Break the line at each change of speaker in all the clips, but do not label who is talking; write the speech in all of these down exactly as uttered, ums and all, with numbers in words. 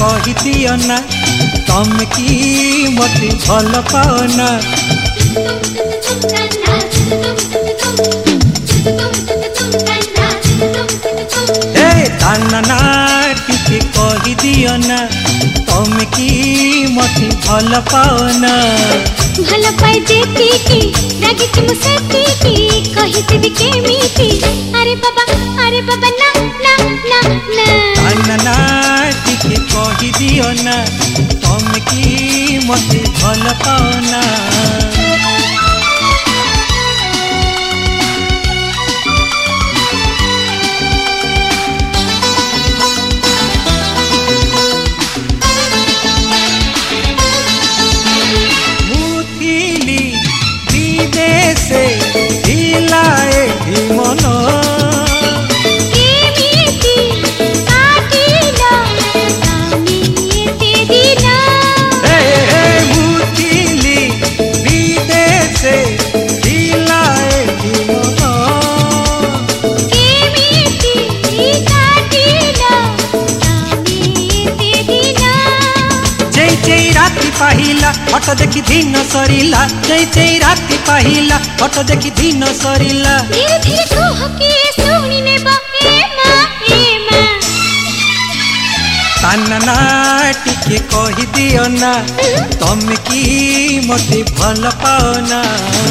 कही दियो ना तमे की मते भल पाओना ए ताना टिके कही दियो ना तमे की मते भल पाओना
भल पाई देती की रागी तुम सेती की कही देबी केमिति अरे बाबा अरे बाबा ना ना ना ना
ताना टिके कही दियो ना तमे की मते भल पाओना पाहिला फोटो देखी दिन सरिला जय जय राती पाहिला फोटो देखी दिन सरिला
धीरे धीरे कह के सुनी ने बा ए मां ए मां
ताना टिके कहि दियो ना तमे की मते भल पाओना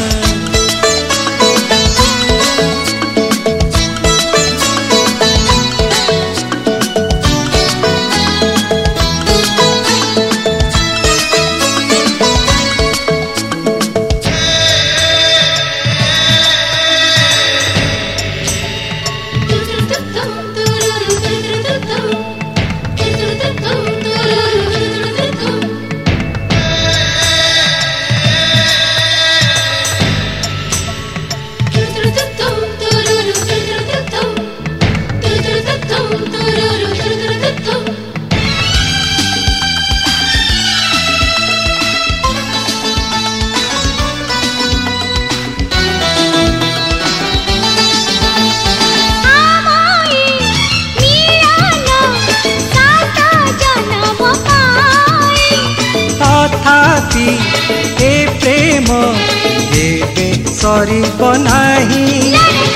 ए प्रेम देवे सरी बनाही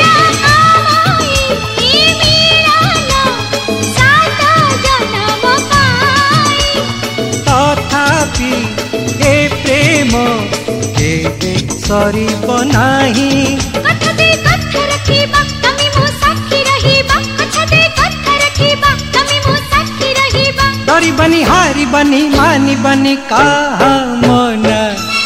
तथापि ए प्रेम देवे सरी बनाही डरी बनी हारी बनी मानी बनी कहा मना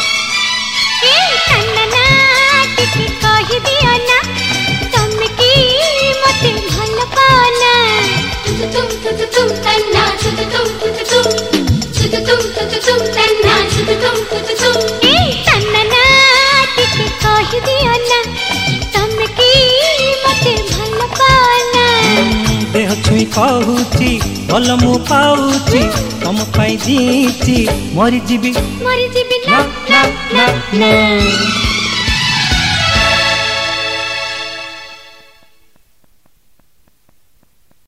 देह छुई कहूची भल मु पाऊची तम पाई जीची मरी जीवी
मरी जीवी
ना ना ना ना